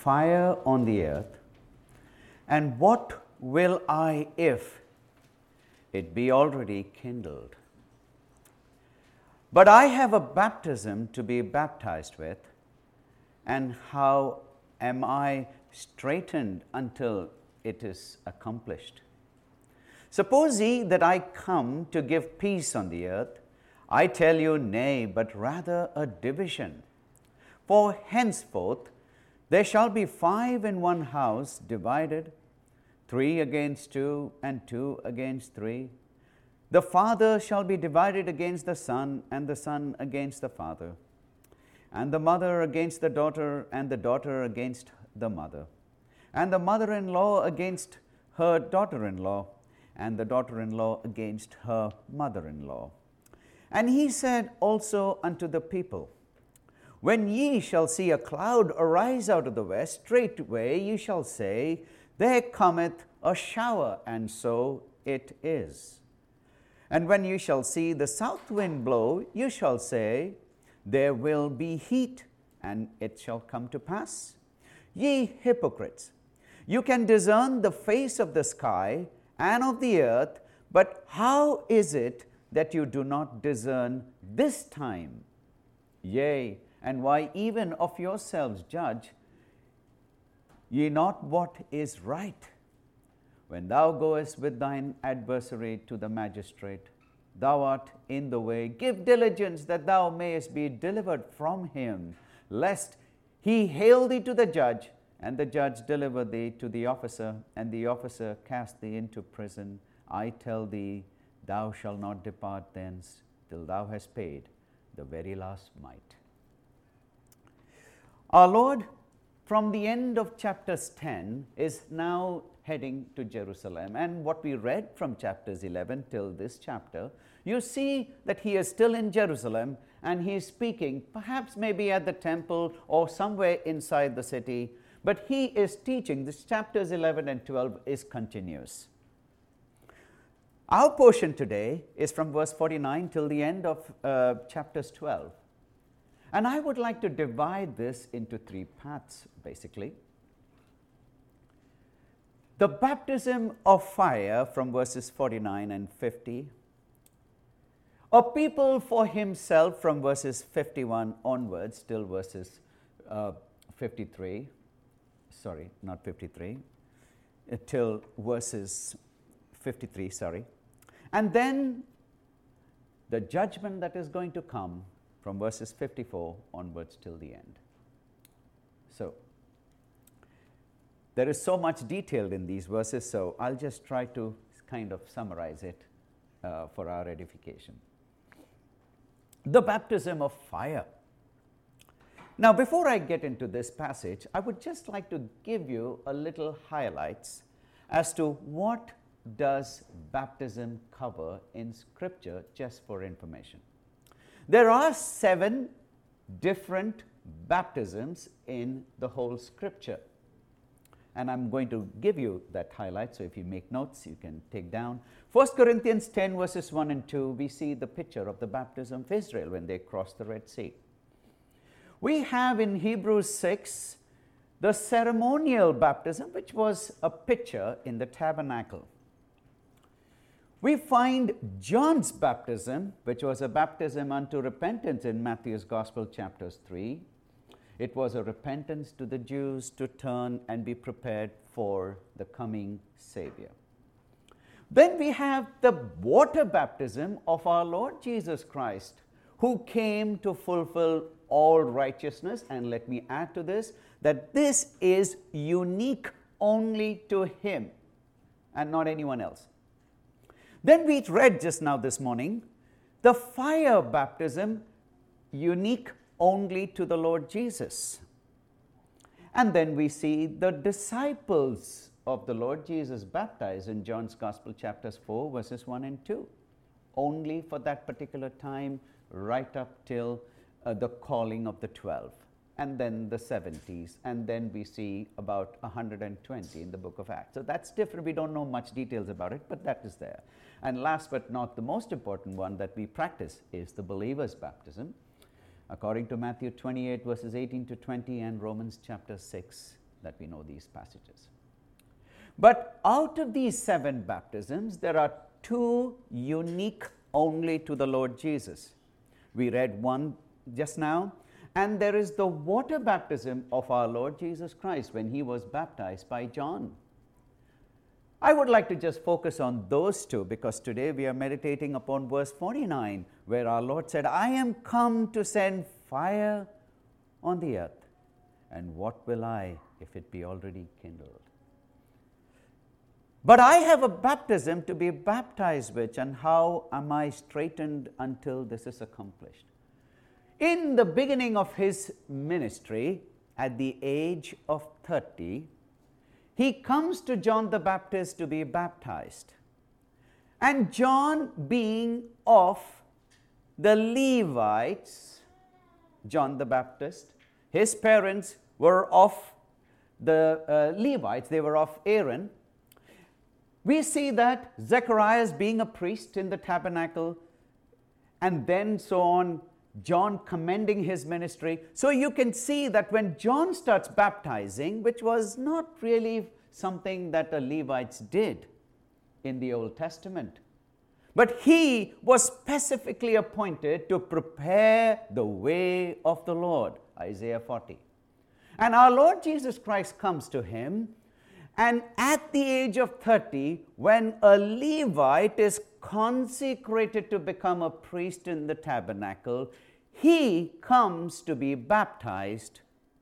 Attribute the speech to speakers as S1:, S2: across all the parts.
S1: fire on the earth, and what will I if it be already kindled? But I have a baptism to be baptized with, and how am I straitened until it is accomplished? Suppose ye that I come to give peace on the earth, I tell you, nay, but rather a division. For henceforth there shall be 5 in one house divided, 3 against 2, and 2 against 3. The father shall be divided against the son, and the son against the father, and the mother against the daughter, and the daughter against the mother, and the mother-in-law against her daughter-in-law, and the daughter-in-law against her mother-in-law. And he said also unto the people, When ye shall see a cloud arise out of the west, straightway ye shall say, There cometh a shower, and so it is. And when you shall see the south wind blow, you shall say, There will be heat, and it shall come to pass. Ye hypocrites, you can discern the face of the sky and of the earth, but how is it that you do not discern this time? Yea, and why even of yourselves judge ye not what is right? When thou goest with thine adversary to the magistrate, thou art in the way, give diligence that thou mayest be delivered from him, lest he hale thee to the judge, and the judge deliver thee to the officer, and the officer cast thee into prison. I tell thee, thou shalt not depart thence till thou hast paid the very last mite. Our Lord, from the end of chapters 10, is now heading to Jerusalem. And what we read from chapters 11 till this chapter, you see that he is still in Jerusalem, and he is speaking, perhaps maybe at the temple or somewhere inside the city, but he is teaching. This chapters 11 and 12 is continuous. Our portion today is from verse 49 till the end of chapters 12. And I would like to divide this into 3 parts, basically. The baptism of fire from verses 49 and 50. A people for himself from verses 51 onwards till verses 53. Sorry, not 53. Till verses 53, sorry. And then the judgment that is going to come from verses 54 onwards till the end. So, there is so much detailed in these verses, so I'll just try to kind of summarize it for our edification. The baptism of fire. Now, before I get into this passage, I would just like to give you a little highlights as to what does baptism cover in Scripture, just for information. There are 7 different baptisms in the whole Scripture. And I'm going to give you that highlight, so if you make notes, you can take down. 1 Corinthians 10 verses 1 and 2, we see the picture of the baptism of Israel when they crossed the Red Sea. We have in Hebrews 6 the ceremonial baptism, which was a picture in the tabernacle. We find John's baptism, which was a baptism unto repentance in Matthew's Gospel, chapters 3. It was a repentance to the Jews to turn and be prepared for the coming Savior. Then we have the water baptism of our Lord Jesus Christ, who came to fulfill all righteousness. And let me add to this, that this is unique only to him and not anyone else. Then we read just now this morning, the fire baptism, unique only to the Lord Jesus. And then we see the disciples of the Lord Jesus baptized in John's Gospel, chapters 4, verses 1 and 2. Only for that particular time, right up till the calling of the 12. And then the 70s. And then we see about 120 in the book of Acts. So that's different. We don't know much details about it, but that is there. And last but not the most important one that we practice is the believer's baptism, according to Matthew 28 verses 18 to 20 and Romans chapter 6 that we know these passages. But out of these 7 baptisms, there are 2 unique only to the Lord Jesus. We read one just now, and there is the water baptism of our Lord Jesus Christ when he was baptized by John. I would like to just focus on those 2 because today we are meditating upon verse 49 where our Lord said, I am come to send fire on the earth, and what will I if it be already kindled? But I have a baptism to be baptized with, and how am I straitened until this is accomplished? In the beginning of his ministry, at the age of 30, he comes to John the Baptist to be baptized. And John, being of the Levites, John the Baptist, his parents were of the Levites, they were of Aaron. We see that Zacharias being a priest in the tabernacle, and then so on, John commending his ministry. So you can see that when John starts baptizing, which was not really something that the Levites did in the Old Testament, but he was specifically appointed to prepare the way of the Lord, Isaiah 40. And our Lord Jesus Christ comes to him, and at the age of 30, when a Levite is consecrated to become a priest in the tabernacle, he comes to be baptized,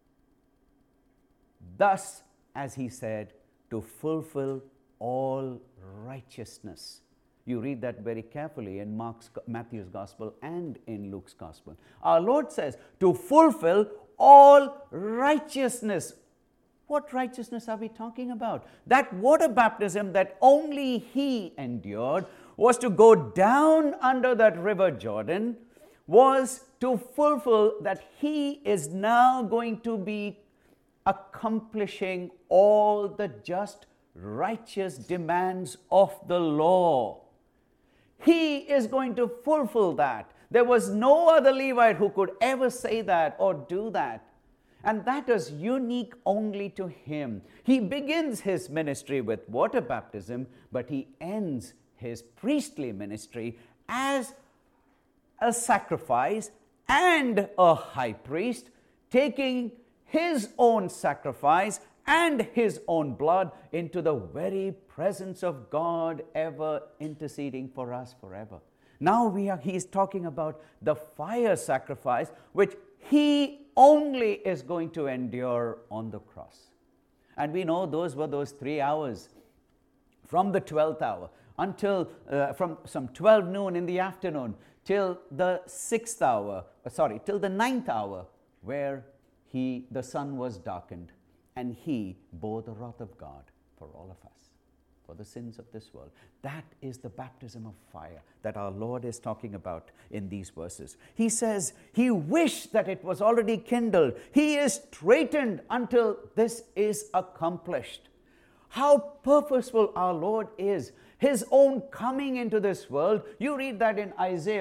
S1: thus, as he said, to fulfill all righteousness. You read that very carefully in Matthew's Gospel and in Luke's Gospel. Our Lord says, to fulfill all righteousness. What righteousness are we talking about? That water baptism that only he endured was to go down under that river Jordan, was to fulfill that he is now going to be accomplishing all the just, righteous demands of the law. He is going to fulfill that. There was no other Levite who could ever say that or do that. And that is unique only to him. He begins his ministry with water baptism, but he ends his priestly ministry as a sacrifice and a high priest, taking his own sacrifice and his own blood into the very presence of God, ever interceding for us forever. Now he is talking about the fire sacrifice, which he only is going to endure on the cross. And we know those were those 3 hours from the 12th hour until from some 12 noon in the afternoon till the 6th hour, till the 9th hour, where the sun was darkened, and he bore the wrath of God for all of us, for the sins of this world. That is the baptism of fire that our Lord is talking about in these verses. He says he wished that it was already kindled. He is straitened until this is accomplished. How purposeful our Lord is. His own coming into this world. You read that in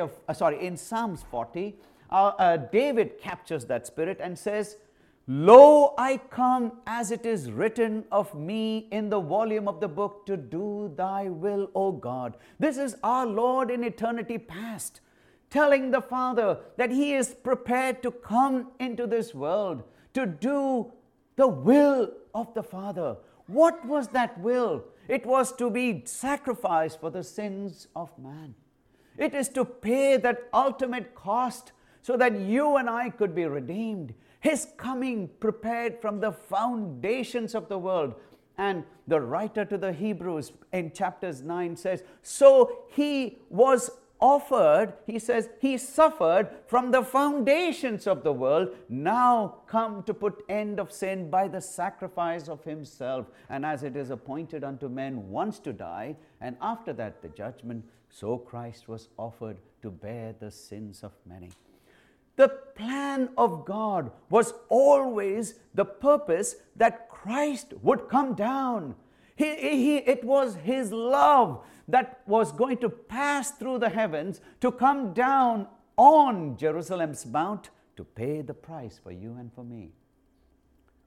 S1: in Psalms 40. David captures that spirit and says, Lo, I come as it is written of me in the volume of the book to do thy will, O God. This is our Lord in eternity past, telling the Father that he is prepared to come into this world to do the will of the Father. What was that will? It was to be sacrificed for the sins of man. It is to pay that ultimate cost so that you and I could be redeemed. His coming prepared from the foundations of the world. And the writer to the Hebrews in chapters 9 says, so he was offered, he says, he suffered from the foundations of the world, now come to put end of sin by the sacrifice of himself. And as it is appointed unto men once to die, and after that the judgment, so Christ was offered to bear the sins of many. The plan of God was always the purpose that Christ would come down. It was his love that was going to pass through the heavens to come down on Jerusalem's mount to pay the price for you and for me.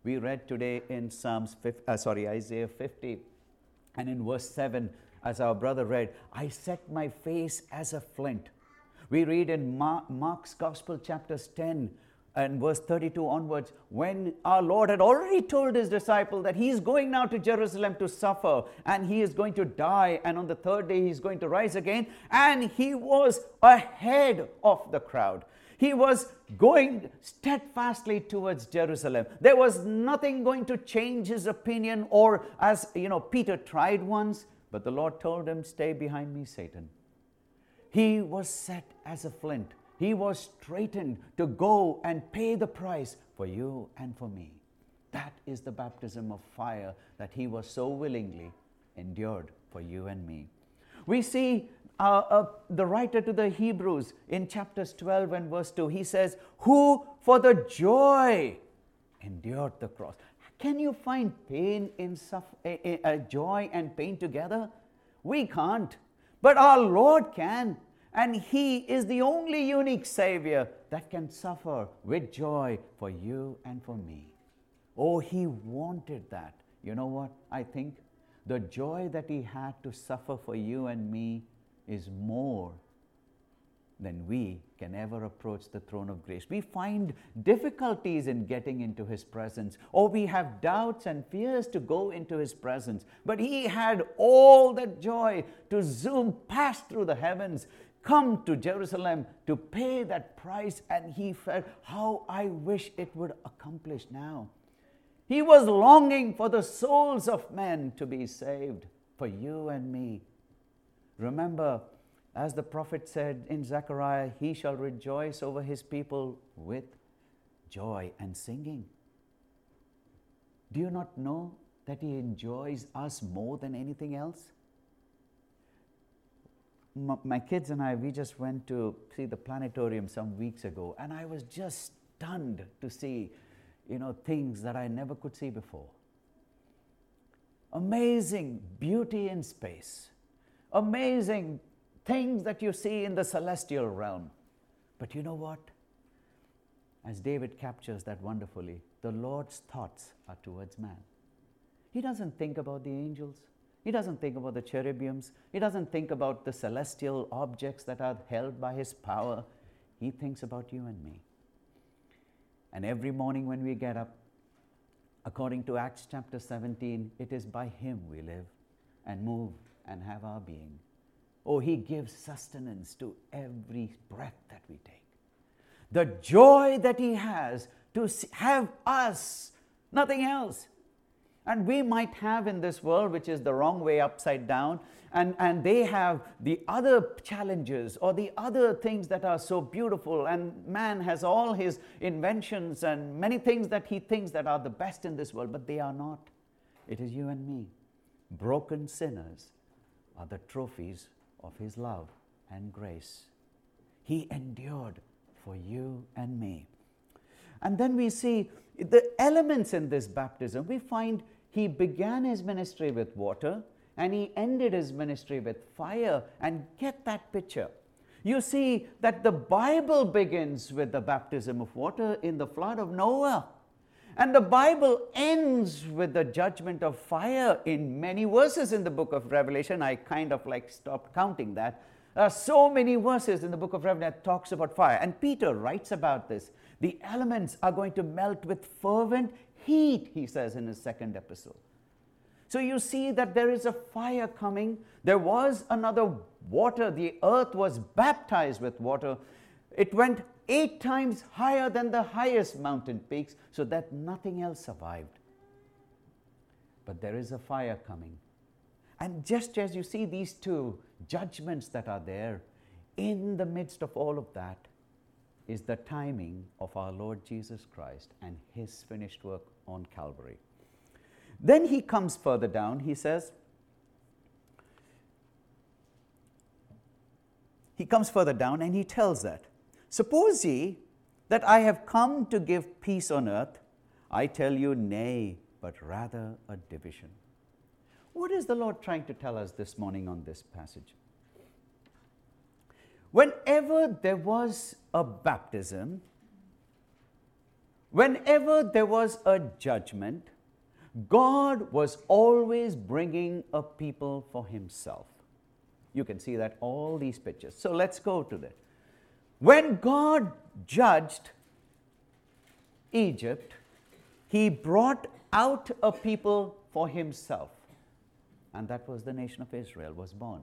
S1: We read today in Isaiah 50, and in verse 7, as our brother read, I set my face as a flint. We read in Mark's Gospel, chapters 10 and verse 32 onwards, when our Lord had already told his disciple that he is going now to Jerusalem to suffer, and he is going to die, and on the third day he is going to rise again, and he was ahead of the crowd. He was going steadfastly towards Jerusalem. There was nothing going to change his opinion, or as Peter tried once, but the Lord told him, stay behind me, Satan. He was set as a flint. He was straightened to go and pay the price for you and for me. That is the baptism of fire that he was so willingly endured for you and me. We see the writer to the Hebrews in chapters 12 and verse 2, he says, who for the joy endured the cross. Can you find pain in joy and pain together? We can't, but our Lord can. And he is the only unique Savior that can suffer with joy for you and for me. Oh, he wanted that. You know what? I think the joy that he had to suffer for you and me is more than we can ever approach the throne of grace. We find difficulties in getting into his presence, or we have doubts and fears to go into his presence. But he had all that joy to zoom past through the heavens, come to Jerusalem to pay that price, and he felt, how I wish it would accomplish now. He was longing for the souls of men to be saved, for you and me. Remember, as the prophet said in Zechariah, he shall rejoice over his people with joy and singing. Do you not know that he enjoys us more than anything else? My kids and I, we just went to see the planetarium some weeks ago, and I was just stunned to see, things that I never could see before. Amazing beauty in space. Amazing things that you see in the celestial realm. But you know what? As David captures that wonderfully, the Lord's thoughts are towards man. He doesn't think about the angels. He doesn't think about the cherubims. He doesn't think about the celestial objects that are held by his power. He thinks about you and me. And every morning when we get up, according to Acts chapter 17, it is by him we live and move and have our being. Oh, he gives sustenance to every breath that we take. The joy that he has to have us, nothing else. And we might have in this world, which is the wrong way upside down, and they have the other challenges or the other things that are so beautiful, and man has all his inventions and many things that he thinks that are the best in this world, but they are not. It is you and me. Broken sinners are the trophies of his love and grace. He endured for you and me. And then we see the elements in this baptism. We find he began his ministry with water, and he ended his ministry with fire. And get that picture. You see that the Bible begins with the baptism of water in the flood of Noah. And the Bible ends with the judgment of fire in many verses in the book of Revelation. I kind of stopped counting that. There are so many verses in the book of Revelation that talks about fire. And Peter writes about this. The elements are going to melt with fervent heat, he says in his second epistle. So you see that there is a fire coming. There was another water. The earth was baptized with water. It went 8 times higher than the highest mountain peaks, so that nothing else survived. But there is a fire coming. And just as you see these two judgments that are there, in the midst of all of that is the timing of our Lord Jesus Christ and his finished work on Calvary. Then he comes further down, he says, he comes further down and he tells that, suppose ye that I have come to give peace on earth, I tell you nay, but rather a division. What is the Lord trying to tell us this morning on this passage? Whenever there was a baptism, Whenever there was a judgment, God was always bringing a people for himself. You can see that all these pictures. So let's go to that. When God judged Egypt, he brought out a people for himself. And that was the nation of Israel was born.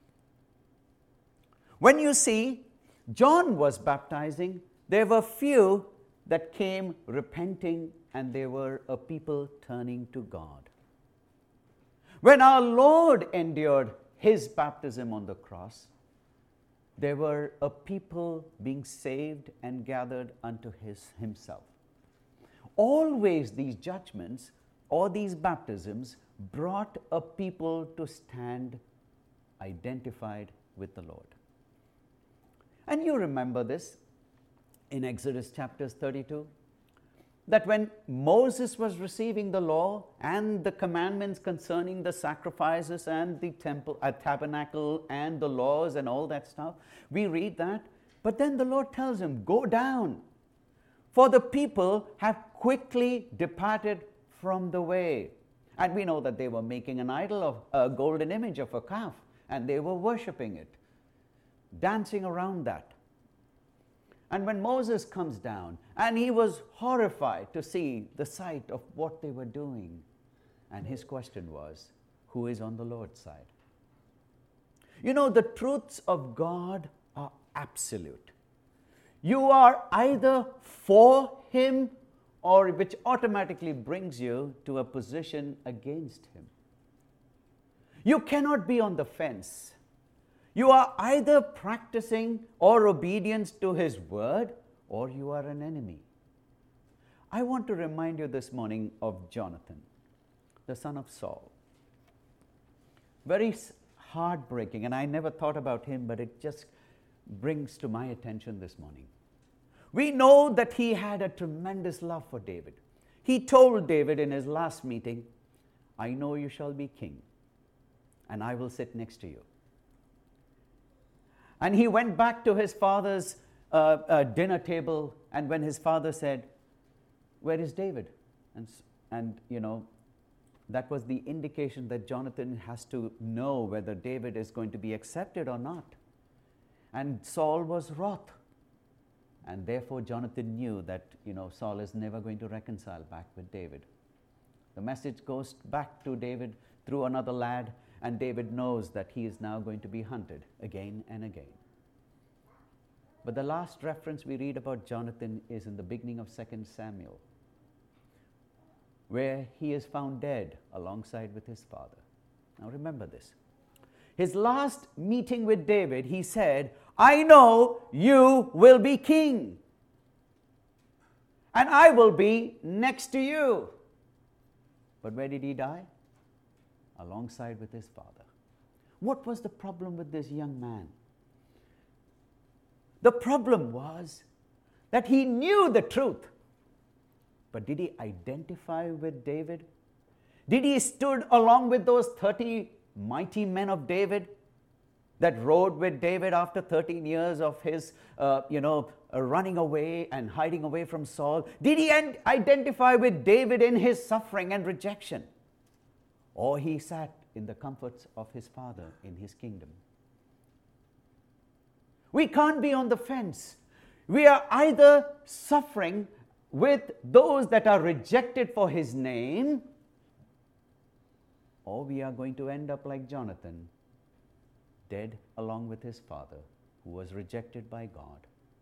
S1: When you see John was baptizing, there were few that came repenting, and they were a people turning to God. When our Lord endured his baptism on the cross, there were a people being saved and gathered unto himself. Always these judgments or these baptisms brought a people to stand identified with the Lord. And you remember this in Exodus chapters 32, that when Moses was receiving the law and the commandments concerning the sacrifices and the temple, tabernacle and the laws and all that stuff, we read that. But then the Lord tells him, go down, for the people have quickly departed from the way. And we know that they were making an idol of a golden image of a calf, and they were worshipping it, dancing around that. And when Moses comes down, and he was horrified to see the sight of what they were doing, and his question was, who is on the Lord's side? You know, the truths of God are absolute. You are either for him, or which automatically brings you to a position against him. You cannot be on the fence. You are either practicing or obedience to his word, or you are an enemy. I want to remind you this morning of Jonathan, the son of Saul. Very heartbreaking, and I never thought about him, but it just brings to my attention this morning. We know that he had a tremendous love for David. He told David in his last meeting, I know you shall be king, and I will sit next to you. And he went back to his father's dinner table, and when his father said, where is David? And you know, that was the indication that Jonathan has to know whether David is going to be accepted or not. And Saul was wroth. And therefore Jonathan knew that, you know, Saul is never going to reconcile back with David. The message goes back to David through another lad, and David knows that he is now going to be hunted again and again. But the last reference we read about Jonathan is in the beginning of 2 Samuel, where he is found dead alongside with his father. Now remember this. His last meeting with David, he said, I know you will be king, and I will be next to you. But where did he die? Alongside with his father. What was the problem with this young man? The problem was that he knew the truth. But did he identify with David? Did he stood along with those 30 mighty men of David that rode with David after 13 years of his, running away and hiding away from Saul? Did he identify with David in his suffering and rejection? Or he sat in the comforts of his father in his kingdom? We can't be on the fence. We are either suffering with those that are rejected for his name, or we are going to end up like Jonathan, dead along with his father, who was rejected by God.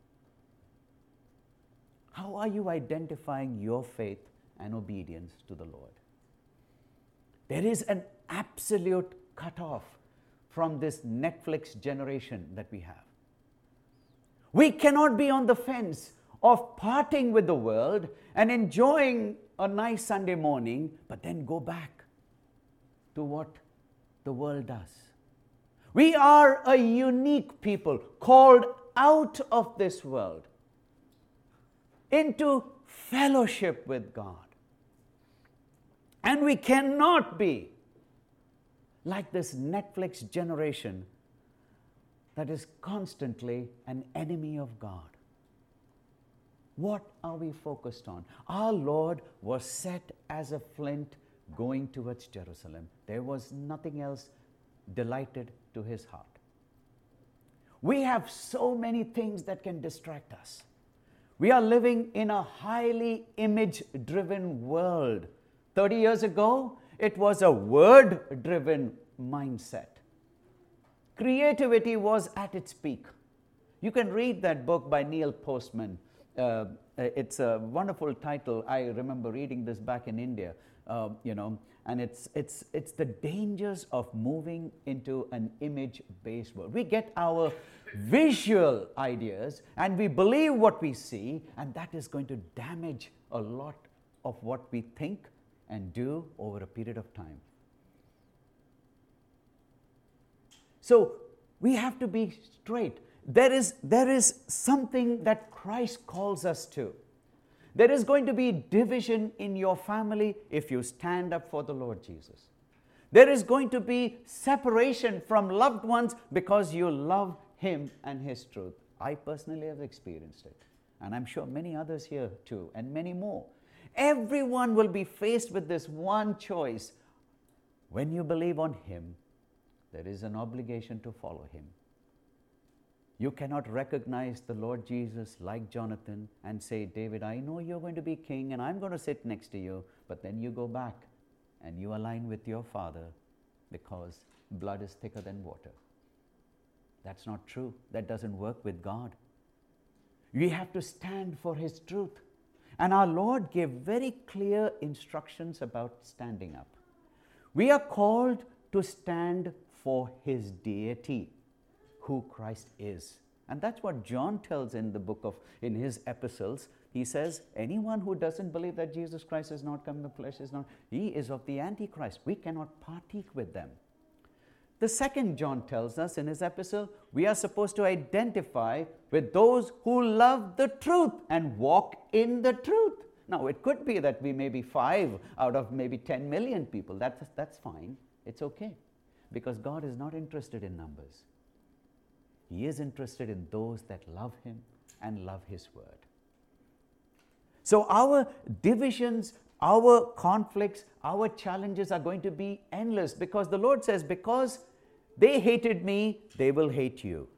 S1: How are you identifying your faith and obedience to the Lord? There is an absolute cutoff from this Netflix generation that we have. We cannot be on the fence of parting with the world and enjoying a nice Sunday morning, but then go back to what the world does. We are a unique people called out of this world into fellowship with God. And we cannot be like this Netflix generation that is constantly an enemy of God. What are we focused on? Our Lord was set as a flint going towards Jerusalem. There was nothing else delighted to his heart. We have so many things that can distract us. We are living in a highly image-driven world. 30 years ago, it was a word-driven mindset. Creativity was at its peak. You can read that book by Neil Postman. It's a wonderful title. I remember reading this back in India, and it's the dangers of moving into an image-based world. We get our visual ideas and we believe what we see, and that is going to damage a lot of what we think and do over a period of time. So we have to be straight. There is something that Christ calls us to. There is going to be division in your family if you stand up for the Lord Jesus. There is going to be separation from loved ones because you love Him and His truth. I personally have experienced it, and I'm sure many others here too, and many more. Everyone will be faced with this one choice. When you believe on Him, there is an obligation to follow Him. You cannot recognize the Lord Jesus like Jonathan and say, David, I know you're going to be king and I'm going to sit next to you, but then you go back and you align with your father because blood is thicker than water. That's not true. That doesn't work with God. We have to stand for His truth. And our Lord gave very clear instructions about standing up. We are called to stand for His deity, who Christ is. And that's what John tells in his epistles. He says, anyone who doesn't believe that Jesus Christ has not come in the flesh he is of the Antichrist. We cannot partake with them. The second John tells us in his epistle, we are supposed to identify with those who love the truth and walk in the truth. Now, it could be that we may be 5 out of maybe 10 million people. That's fine. It's okay. Because God is not interested in numbers. He is interested in those that love Him and love His word. So our divisions, our conflicts, our challenges are going to be endless because the Lord says, because they hated me, they will hate you.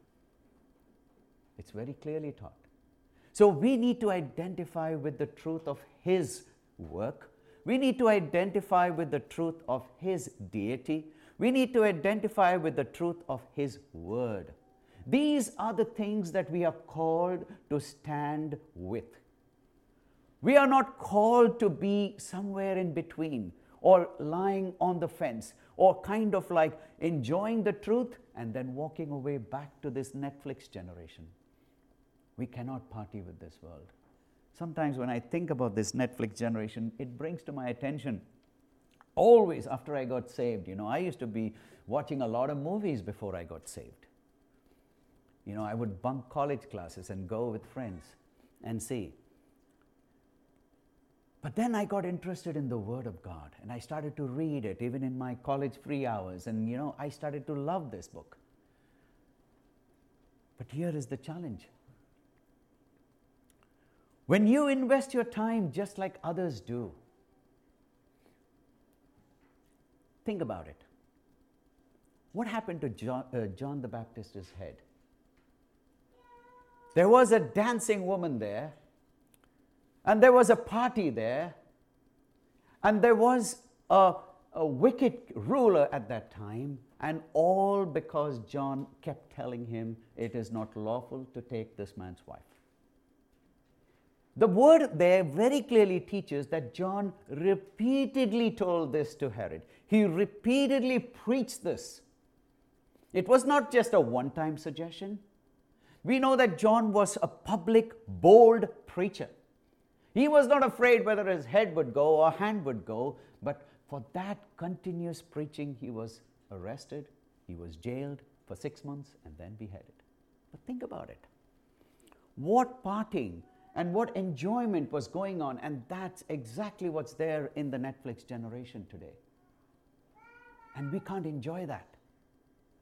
S1: It's very clearly taught. So we need to identify with the truth of His work. We need to identify with the truth of His deity. We need to identify with the truth of His word. These are the things that we are called to stand with. We are not called to be somewhere in between or lying on the fence or kind of like enjoying the truth and then walking away back to this Netflix generation. We cannot party with this world. Sometimes when I think about this Netflix generation, it brings to my attention, always after I got saved, I used to be watching a lot of movies before I got saved. I would bunk college classes and go with friends and see. But then I got interested in the Word of God and I started to read it even in my college free hours, and I started to love this book. But here is the challenge. When you invest your time just like others do, think about it. What happened to John the Baptist's head? There was a dancing woman there, and there was a party there, and there was a wicked ruler at that time, and all because John kept telling him it is not lawful to take this man's wife. The word there very clearly teaches that John repeatedly told this to Herod. He repeatedly preached this. It was not just a one-time suggestion. We know that John was a public, bold preacher. He was not afraid whether his head would go or hand would go, but for that continuous preaching, he was arrested, he was jailed for 6 months, and then beheaded. But think about it. What partying and what enjoyment was going on, and that's exactly what's there in the Netflix generation today. And we can't enjoy that.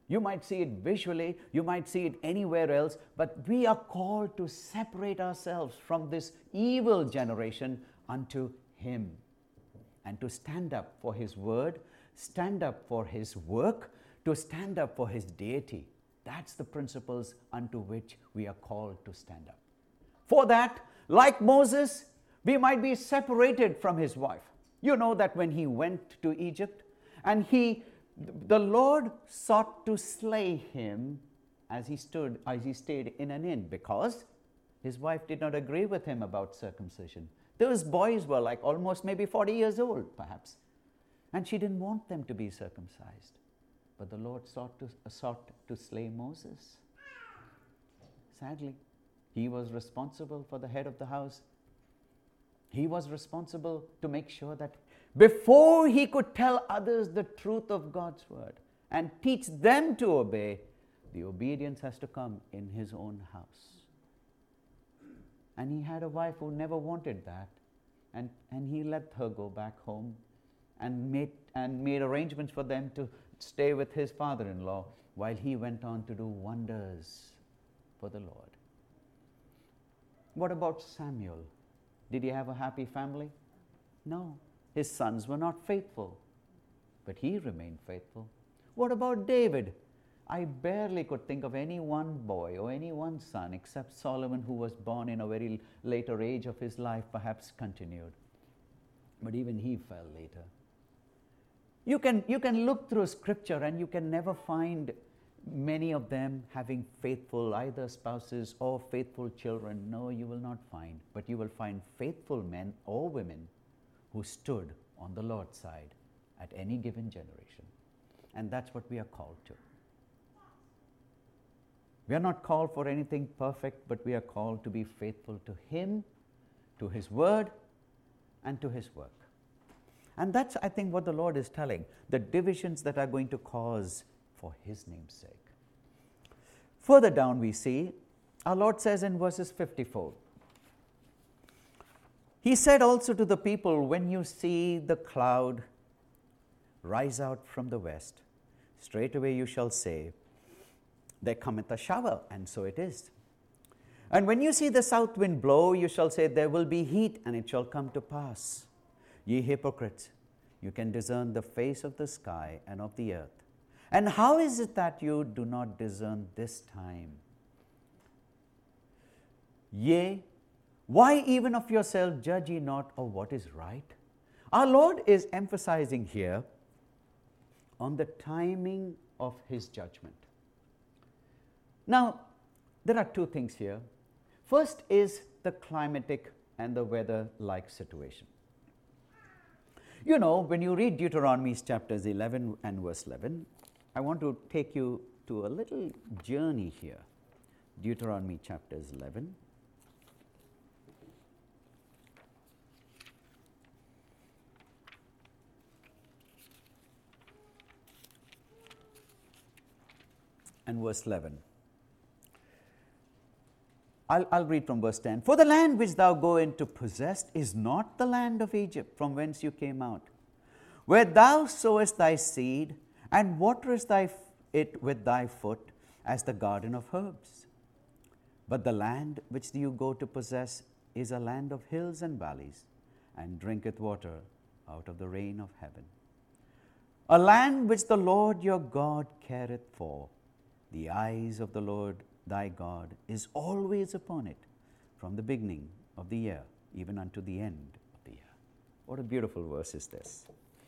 S1: You might see it visually, you might see it anywhere else, but we are called to separate ourselves from this evil generation unto Him and to stand up for His word, stand up for His work, to stand up for His deity. That's the principles unto which we are called to stand up. For that, like Moses, we might be separated from his wife. You know that when he went to Egypt and the Lord sought to slay him as he stayed in an inn, because his wife did not agree with him about circumcision. Those boys were like almost maybe 40 years old, perhaps, and she didn't want them to be circumcised. But the Lord sought to slay Moses. Sadly, he was responsible for the head of the house. He was responsible to make sure that before he could tell others the truth of God's word and teach them to obey, the obedience has to come in his own house. And he had a wife who never wanted that, and he let her go back home and made arrangements for them to stay with his father-in-law while he went on to do wonders for the Lord. What about Samuel? Did he have a happy family? No. His sons were not faithful, but he remained faithful. What about David? I barely could think of any one boy or any one son except Solomon, who was born in a very later age of his life, perhaps continued. But even he fell later. You can look through scripture and you can never find many of them having faithful either spouses or faithful children. No, you will not find. But you will find faithful men or women who stood on the Lord's side at any given generation. And that's what we are called to. We are not called for anything perfect, but we are called to be faithful to Him, to His word, and to His work. And that's, I think, what the Lord is telling, the divisions that are going to cause for His name's sake. Further down we see, our Lord says in verses 54, He said also to the people, when you see the cloud rise out from the west, straightway you shall say, there cometh a shower, and so it is. And when you see the south wind blow, you shall say, there will be heat, and it shall come to pass. Ye hypocrites, you can discern the face of the sky and of the earth. And how is it that you do not discern this time? Yea, why even of yourself judge ye not of what is right? Our Lord is emphasizing here on the timing of His judgment. Now, there are two things here. First is the climatic and the weather-like situation. You know, when you read Deuteronomy chapters 11 and verse 11, I want to take you to a little journey here. Deuteronomy chapters 11. And verse 11. I'll read from verse 10. For the land which thou go in to possess is not the land of Egypt, from whence you came out, where thou sowest thy seed, and waterest it with thy foot, as the garden of herbs. But the land which you go to possess is a land of hills and valleys, and drinketh water out of the rain of heaven. A land which the Lord your God careth for. The eyes of the Lord thy God is always upon it, from the beginning of the year, even unto the end of the year. What a beautiful verse is this.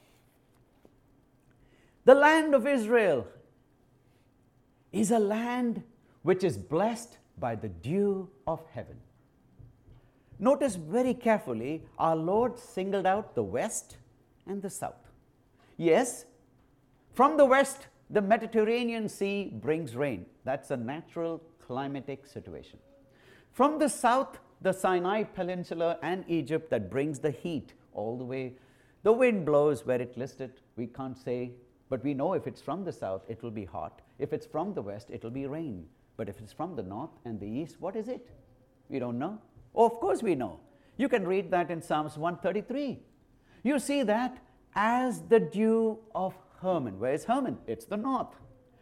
S1: The land of Israel is a land which is blessed by the dew of heaven. Notice very carefully, our Lord singled out the west and the south. Yes, from the west, the Mediterranean Sea brings rain. That's a natural climatic situation. From the south, the Sinai Peninsula and Egypt, that brings the heat all the way. The wind blows where it listed. We can't say, but we know if it's from the south, it will be hot. If it's from the west, it will be rain. But if it's from the north and the east, what is it? We don't know. Oh, of course we know. You can read that in Psalms 133. You see that as the dew of Hermon. Where is Hermon? It's the north.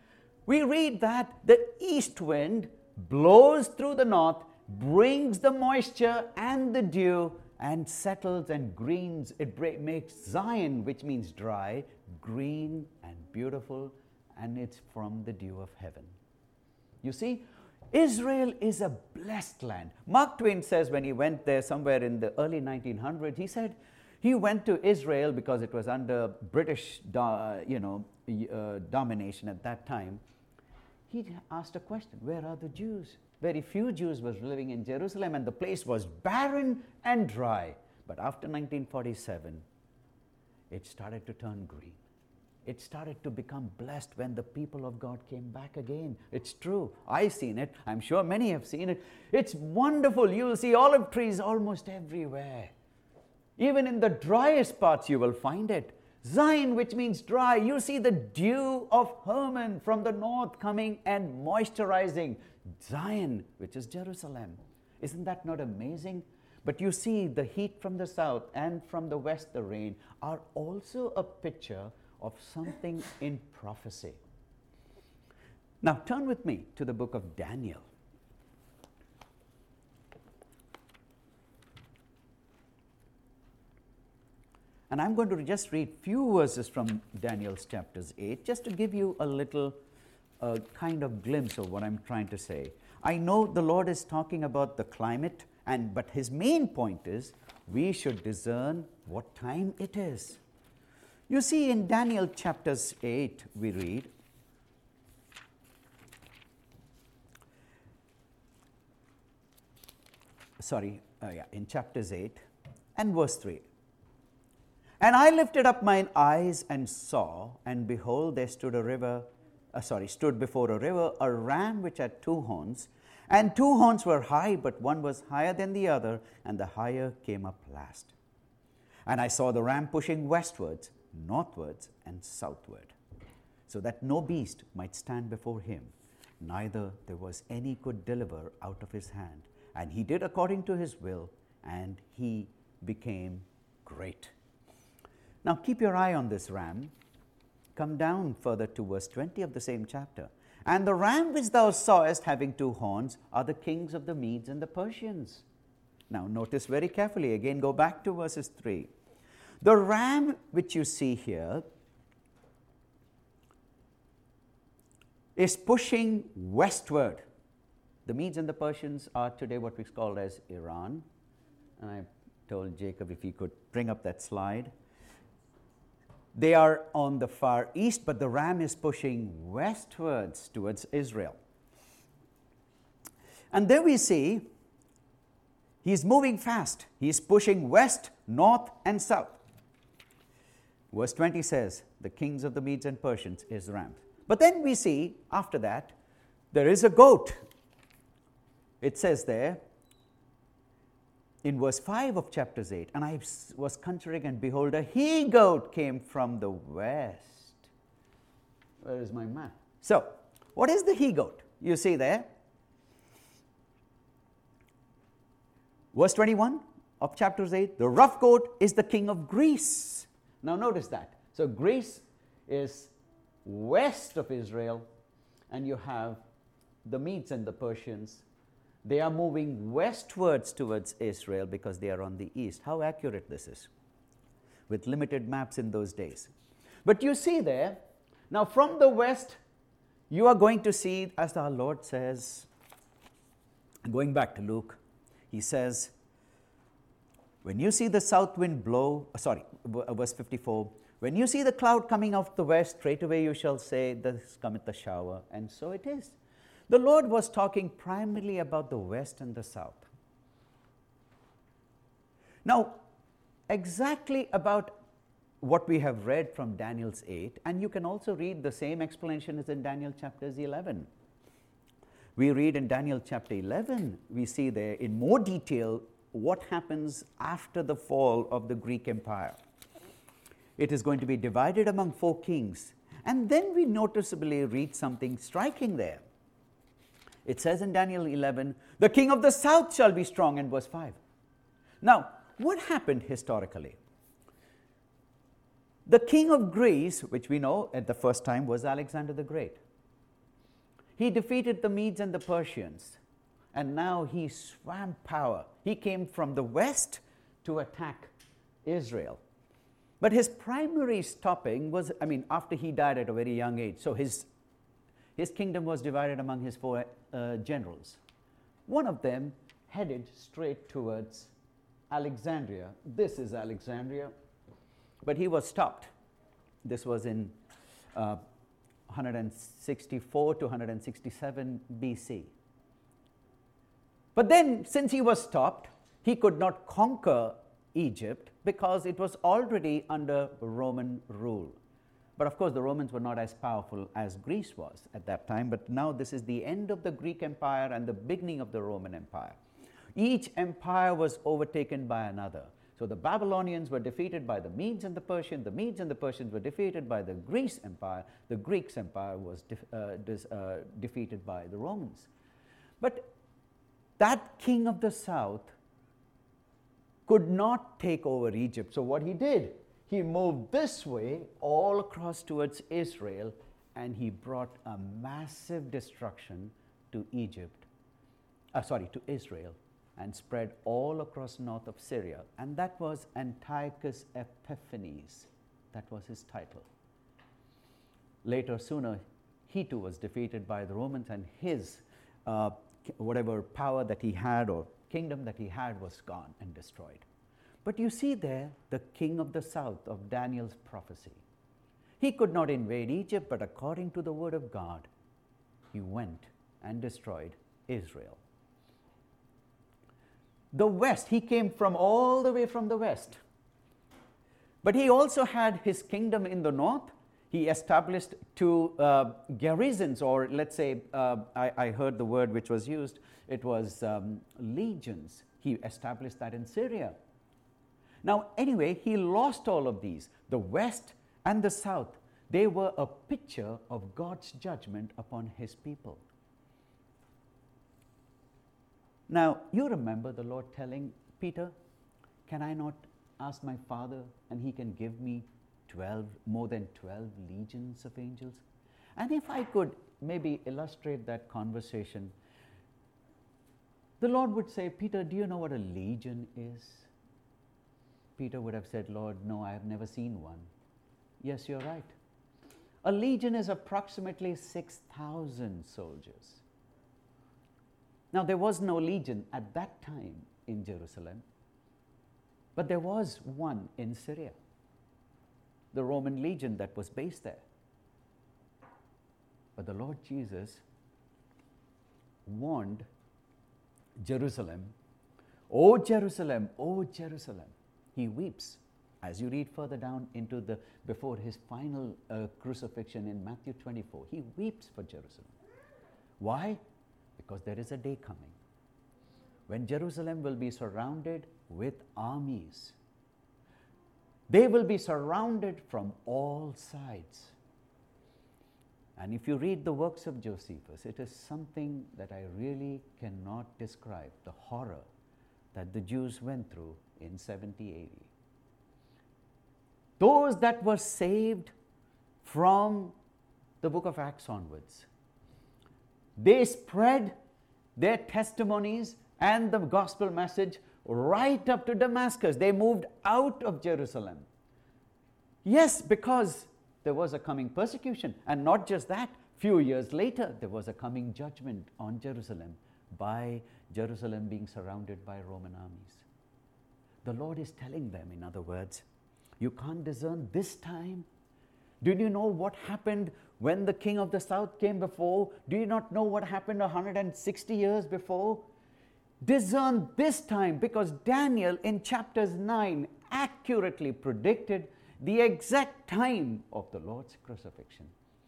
S1: we read that the east wind blows through the north, brings the moisture and the dew, and settles and greens. It makes Zion, which means dry, green and beautiful, and it's from the dew of heaven. You see, Israel is a blessed land. Mark Twain says when he went there somewhere in the early 1900s, he said he went to Israel because it was under British domination at that time. He asked a question, where are the Jews? Very few Jews were living in Jerusalem, and the place was barren and dry. But after 1947, it started to turn green. It started to become blessed when the people of God came back again. It's true. I've seen it. I'm sure many have seen it. It's wonderful. You will see olive trees almost everywhere. Even in the driest parts you will find it. Zion, which means dry. You see the dew of Hermon from the north coming and moisturizing Zion, which is Jerusalem. Isn't that not amazing? But you see the heat from the south and from the west, the rain, are also a picture of something in prophecy. Now turn with me to the book of Daniel. And I'm going to just read few verses from Daniel's chapters 8, just to give you a little kind of glimpse of what I'm trying to say. I know the Lord is talking about the climate, but his main point is we should discern what time it is. You see, in Daniel chapters 8, we read, in chapters 8 and verse 3. And I lifted up mine eyes and saw, and behold, there stood before a river a ram which had two horns, and two horns were high, but one was higher than the other, and the higher came up last. And I saw the ram pushing westwards, northwards, and southward, so that no beast might stand before him, neither there was any could deliver out of his hand. And he did according to his will, and he became great. Now keep your eye on this ram. Come down further to verse 20 of the same chapter. And the ram which thou sawest having two horns are the kings of the Medes and the Persians. Now notice very carefully, again go back to verses 3. The ram which you see here is pushing westward. The Medes and the Persians are today what we call as Iran. And I told Jacob if he could bring up that slide. They are on the far east, but the ram is pushing westwards towards Israel. And there we see he's moving fast. He's pushing west, north, and south. Verse 20 says, the kings of the Medes and Persians is ram. But then we see, after that, there is a goat. It says there, in verse 5 of chapters 8, and I was considering, and behold, a he-goat came from the west. Where is my map? So, what is the he-goat? You see there. Verse 21 of chapters 8, the rough goat is the king of Greece. Now notice that. So Greece is west of Israel, and you have the Medes and the Persians. They are moving westwards towards Israel because they are on the east. How accurate this is, with limited maps in those days. But you see there, now from the west, you are going to see, as our Lord says, going back to Luke, he says, when you see the south wind blow, verse 54, when you see the cloud coming off the west, straightway you shall say, thus cometh the shower, and so it is. The Lord was talking primarily about the west and the south. Now, exactly about what we have read from Daniel's 8, and you can also read the same explanation as in Daniel chapters 11. We read in Daniel chapter 11, we see there in more detail what happens after the fall of the Greek Empire. It is going to be divided among 4 kings. And then we noticeably read something striking there. It says in Daniel 11, the king of the south shall be strong, in verse 5. Now, what happened historically? The king of Greece, which we know at the first time was Alexander the Great. He defeated the Medes and the Persians, and now he swam power. He came from the west to attack Israel. But his primary stopping was, after he died at a very young age, so his kingdom was divided among his four generals. One of them headed straight towards Alexandria. This is Alexandria. But he was stopped. This was in 164 to 167 BC. But then, since he was stopped, he could not conquer Egypt because it was already under Roman rule. But of course, the Romans were not as powerful as Greece was at that time. But now this is the end of the Greek Empire and the beginning of the Roman Empire. Each empire was overtaken by another. So the Babylonians were defeated by the Medes and the Persians. The Medes and the Persians were defeated by the Greece Empire. The Greek Empire was defeated by the Romans. But that king of the south could not take over Egypt. So what he did, he moved this way all across towards Israel, and he brought a massive destruction to Israel, and spread all across north of Syria. And that was Antiochus Epiphanes. That was his title. Later, sooner, he too was defeated by the Romans, and his whatever power that he had or kingdom that he had was gone and destroyed. But you see there the king of the south of Daniel's prophecy. He could not invade Egypt, but according to the word of God, he went and destroyed Israel. The west, he came from all the way from the west. But he also had his kingdom in the north. He established two garrisons, or let's say, I heard the word which was used, it was legions. He established that in Syria. Now, anyway, he lost all of these. The west and the south, they were a picture of God's judgment upon his people. Now, you remember the Lord telling Peter, can I not ask my Father and he can give me more than 12 legions of angels? And if I could maybe illustrate that conversation, the Lord would say, Peter, do you know what a legion is? Peter would have said, Lord, no, I have never seen one. Yes, you're right. A legion is approximately 6,000 soldiers. Now, there was no legion at that time in Jerusalem, but there was one in Syria, the Roman legion that was based there. But the Lord Jesus warned Jerusalem, "O Jerusalem, O Jerusalem." He weeps as you read further down into before his final crucifixion in Matthew 24. He weeps for Jerusalem. Why? Because there is a day coming when Jerusalem will be surrounded with armies. They will be surrounded from all sides. And if you read the works of Josephus, it is something that I really cannot describe, the horror that the Jews went through in 70 AD. Those that were saved from the book of Acts onwards, they spread their testimonies and the gospel message right up to Damascus. They moved out of Jerusalem. Yes, because there was a coming persecution. And not just that, few years later, there was a coming judgment on Jerusalem by Jerusalem being surrounded by Roman armies. The Lord is telling them, in other words, you can't discern this time. Did you know what happened when the king of the south came before? Do you not know what happened 160 years before? Discern this time, because Daniel in chapters 9 accurately predicted the exact time of the Lord's crucifixion.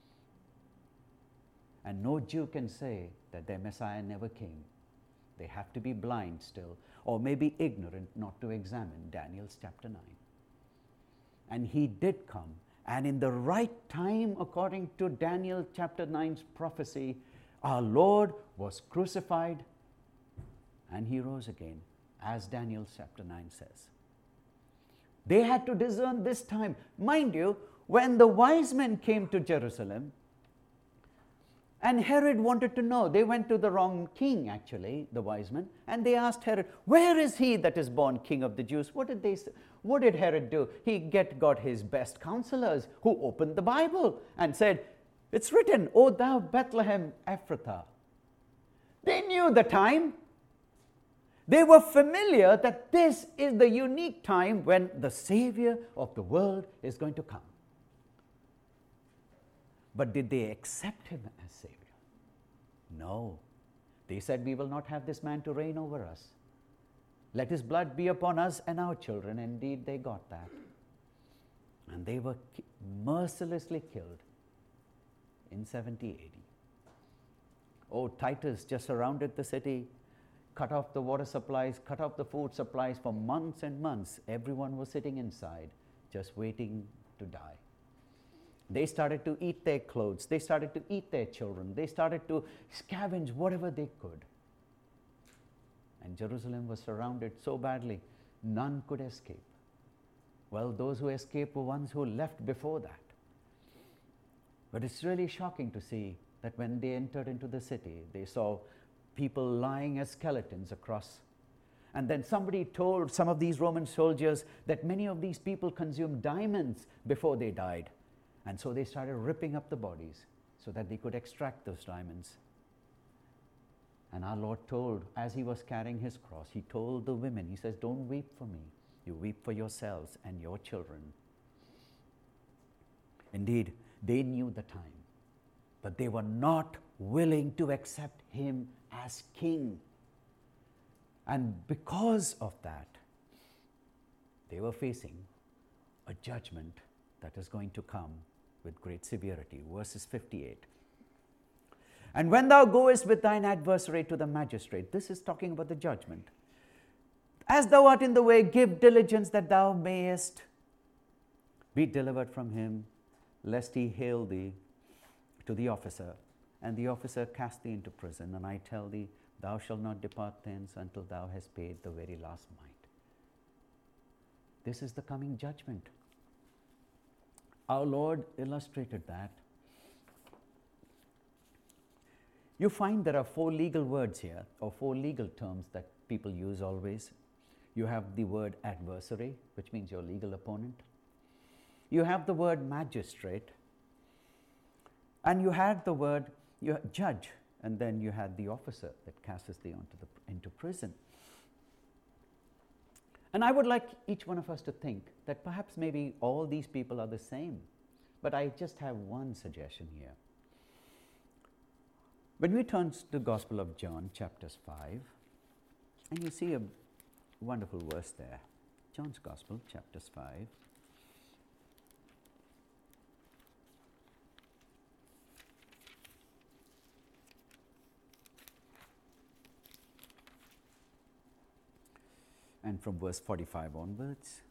S1: And no Jew can say that their Messiah never came. They have to be blind still, or maybe ignorant not to examine Daniel's chapter 9. And he did come. And in the right time, according to Daniel chapter 9's prophecy, our Lord was crucified and he rose again, as Daniel chapter 9 says. They had to discern this time. Mind you, when the wise men came to Jerusalem, And Herod wanted to know. They went to the wrong king, actually, the wise men, and they asked Herod, "Where is he that is born king of the Jews?" What did they say? What did Herod do? He got his best counselors who opened the Bible and said, "It's written, O thou Bethlehem Ephrathah." They knew the time. They were familiar that this is the unique time when the Savior of the world is going to come. But did they accept him as Savior? No. They said, "We will not have this man to reign over us. Let his blood be upon us and our children." Indeed, they got that. And they were mercilessly killed in 70 AD. Oh, Titus just surrounded the city, cut off the water supplies, cut off the food supplies for months and months. Everyone was sitting inside, just waiting to die. They started to eat their clothes. They started to eat their children. They started to scavenge whatever they could. And Jerusalem was surrounded so badly, none could escape. Well, those who escaped were ones who left before that. But it's really shocking to see that when they entered into the city, they saw people lying as skeletons across. And then somebody told some of these Roman soldiers that many of these people consumed diamonds before they died. And so they started ripping up the bodies so that they could extract those diamonds. And our Lord told, as he was carrying his cross, he told the women, he says, "Don't weep for me. You weep for yourselves and your children." Indeed, they knew the time, but they were not willing to accept him as king. And because of that, they were facing a judgment that is going to come with great severity. Verses 58. "And when thou goest with thine adversary to the magistrate," this is talking about the judgment, "as thou art in the way, give diligence that thou mayest be delivered from him, lest he hale thee to the officer, and the officer cast thee into prison. And I tell thee, thou shalt not depart thence until thou hast paid the very last mite." This is the coming judgment. Our Lord illustrated that. You find there are 4 legal words here, or 4 legal terms that people use always. You have the word adversary, which means your legal opponent. You have the word magistrate, and you had the word judge, and then you had the officer that casts thee into prison. And I would like each one of us to think that perhaps maybe all these people are the same, but I just have one suggestion here. When we turn to the Gospel of John, chapters 5, and you see a wonderful verse there, John's Gospel, chapters 5. And from verse 45 onwards.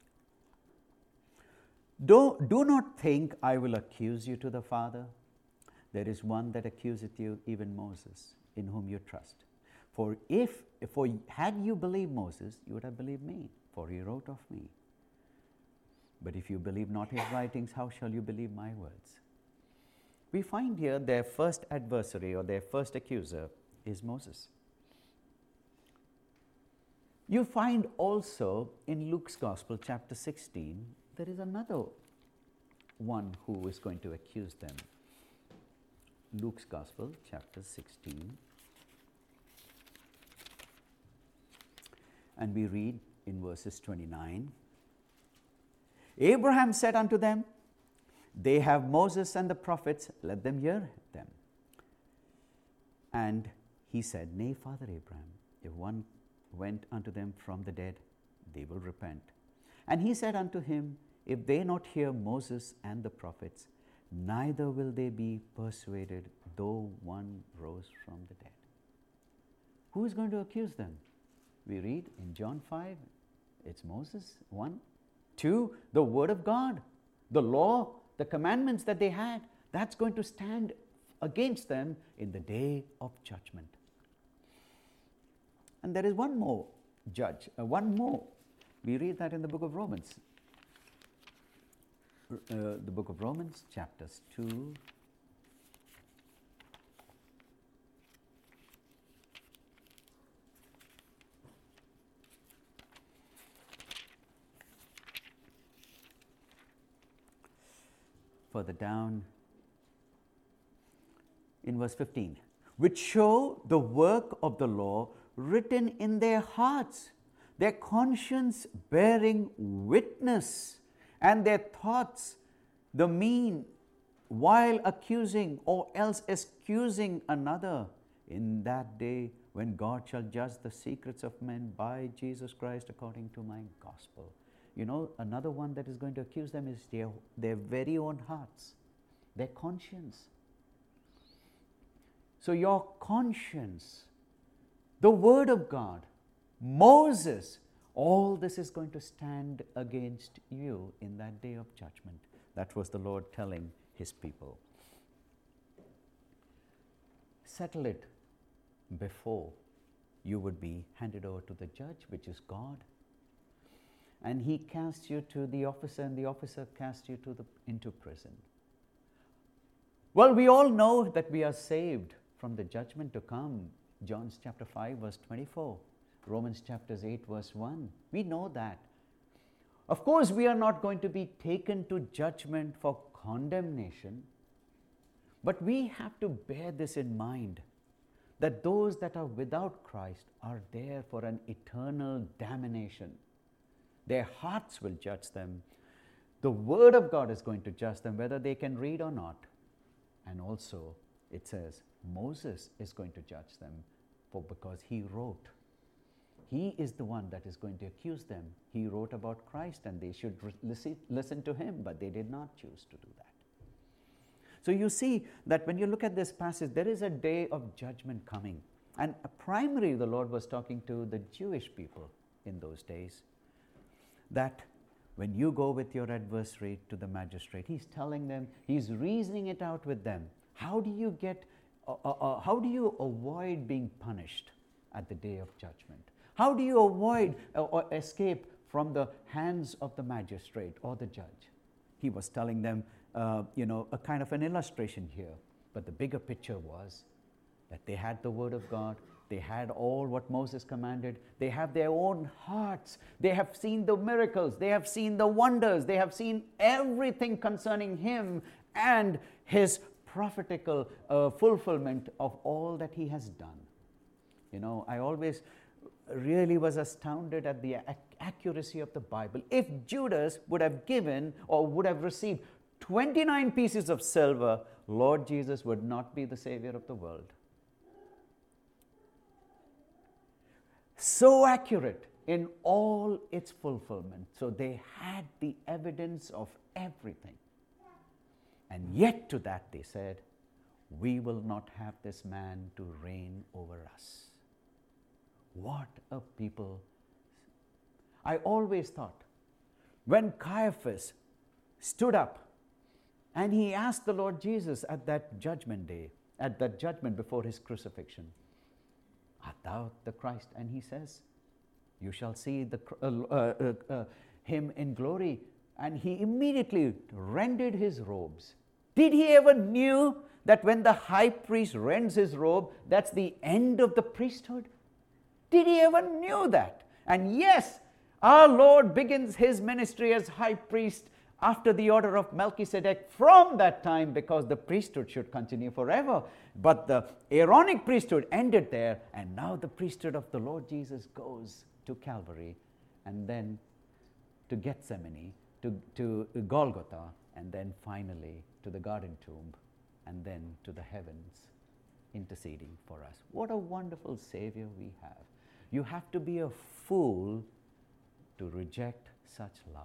S1: Do not think I will accuse you to the Father. There is one that accuseth you, even Moses, in whom you trust. For had you believed Moses, you would have believed me, for he wrote of me. But if you believe not his writings, how shall you believe my words? We find here their first adversary or their first accuser is Moses. You find also in Luke's Gospel, chapter 16, there is another one who is going to accuse them. Luke's Gospel, chapter 16. And we read in verses 29. "Abraham said unto them, They have Moses and the prophets, let them hear them. And he said, Nay, Father Abraham, if one went unto them from the dead, they will repent. And he said unto him, If they not hear Moses and the prophets, neither will they be persuaded, though one rose from the dead." Who is going to accuse them? We read in John 5, it's Moses, 1. 2, the Word of God, the law, the commandments that they had, that's going to stand against them in the day of judgment. And there is one more judge, one more. We read that in the book of Romans. The book of Romans, chapters 2 further down in verse 15, which show the work of the law written in their hearts, their conscience bearing witness, and their thoughts the mean, while accusing or else excusing another, in that day when God shall judge the secrets of men by Jesus Christ according to my gospel. You know, another one that is going to accuse them is their very own hearts, their conscience. So your conscience, the Word of God, Moses, all this is going to stand against you in that day of judgment. That was the Lord telling His people. Settle it before you would be handed over to the judge, which is God. And He casts you to the officer, and the officer casts you into prison. Well, we all know that we are saved from the judgment to come. John chapter 5 verse 24. Romans chapters 8 verse 1. We know that. Of course, we are not going to be taken to judgment for condemnation, but we have to bear this in mind, that those that are without Christ are there for an eternal damnation. Their hearts will judge them. The Word of God is going to judge them, whether they can read or not. And also, it says, Moses is going to judge them because he wrote. He is the one that is going to accuse them. He wrote about Christ and they should listen to him, but they did not choose to do that. So you see that when you look at this passage, there is a day of judgment coming. And primarily the Lord was talking to the Jewish people in those days, that when you go with your adversary to the magistrate, He's telling them, He's reasoning it out with them. How do you avoid being punished at the day of judgment? How do you avoid or escape from the hands of the magistrate or the judge? He was telling them, a kind of an illustration here. But the bigger picture was that they had the Word of God. They had all what Moses commanded. They have their own hearts. They have seen the miracles. They have seen the wonders. They have seen everything concerning Him and His prophetical fulfillment of all that He has done. You know, I always really was astounded at the accuracy of the Bible. If Judas would have given or would have received 29 pieces of silver, Lord Jesus would not be the Savior of the world. So accurate in all its fulfillment. So they had the evidence of everything. And yet to that they said, we will not have this man to reign over us. What a people. I always thought, when Caiaphas stood up and he asked the Lord Jesus at that judgment day, at that judgment before His crucifixion, art thou the Christ? And He says, you shall see Him in glory. And he immediately rended his robes. Did he ever knew that when the high priest rends his robe, that's the end of the priesthood? Did he ever knew that? And yes, our Lord begins His ministry as high priest after the order of Melchizedek from that time, because the priesthood should continue forever. But the Aaronic priesthood ended there, and now the priesthood of the Lord Jesus goes to Calvary, and then to Gethsemane, to Golgotha, and then finally to the garden tomb, and then to the heavens, interceding for us. What a wonderful Savior we have. You have to be a fool to reject such love.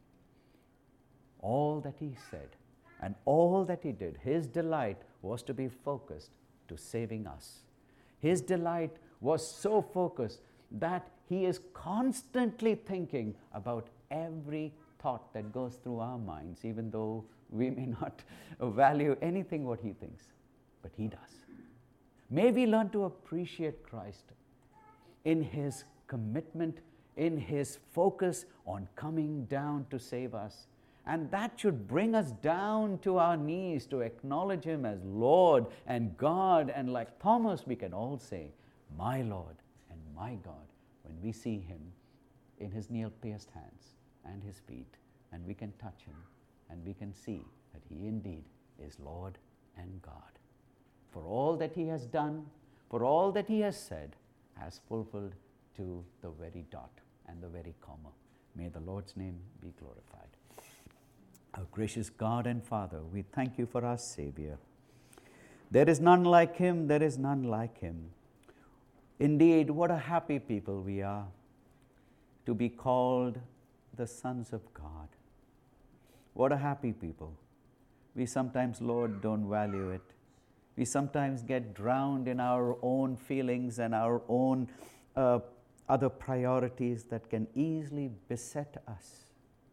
S1: All that He said and all that He did, His delight was to be focused to saving us. His delight was so focused that He is constantly thinking about every thought that goes through our minds, even though we may not value anything what He thinks, but He does. May we learn to appreciate Christ in His commitment, in His focus on coming down to save us. And that should bring us down to our knees to acknowledge Him as Lord and God. And like Thomas, we can all say, my Lord and my God, when we see Him in His nail-pierced hands and His feet, and we can touch Him, and we can see, that He indeed is Lord and God. For all that He has done, for all that He has said, has fulfilled to the very dot and the very comma. May the Lord's name be glorified. Our gracious God and Father, we thank You for our Savior. There is none like Him, there is none like Him. Indeed, what a happy people we are to be called the sons of God. What a happy people. We sometimes, Lord, don't value it. We sometimes get drowned in our own feelings and our own other priorities that can easily beset us.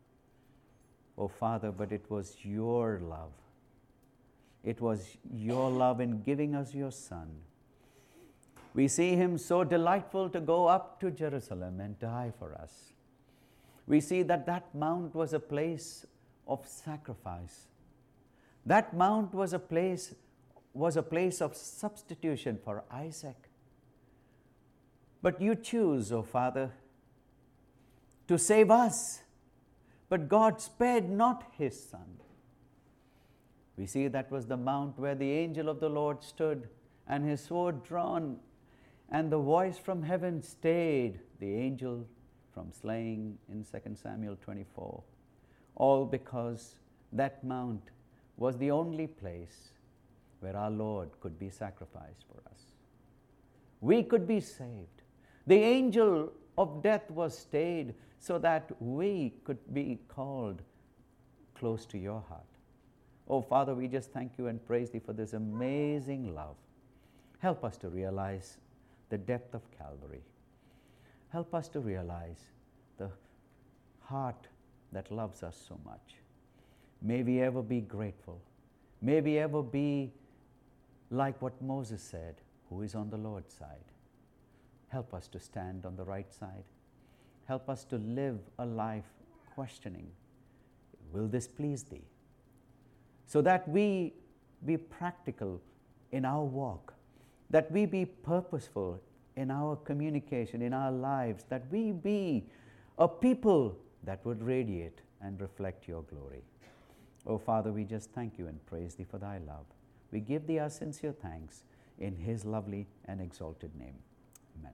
S1: Oh, Father, but it was Your love. It was Your love in giving us Your Son. We see Him so delightful to go up to Jerusalem and die for us. We see that that mount was a place of sacrifice. That mount was a place of substitution for Isaac. But You choose, O Father, to save us. But God spared not His Son. We see that was the mount where the angel of the Lord stood and his sword drawn, and the voice from heaven stayed the angel from slaying in 2 Samuel 24. All because that mount was the only place where our Lord could be sacrificed for us. We could be saved. The angel of death was stayed so that we could be called close to Your heart. Oh, Father, we just thank You and praise Thee for this amazing love. Help us to realize the depth of Calvary. Help us to realize the heart that loves us so much. May we ever be grateful. May we ever be like what Moses said, who is on the Lord's side. Help us to stand on the right side. Help us to live a life questioning, will this please Thee? So that we be practical in our walk, that we be purposeful in our communication, in our lives, that we be a people that would radiate and reflect Your glory. Oh, Father, we just thank You and praise Thee for Thy love. We give Thee our sincere thanks in His lovely and exalted name. Amen.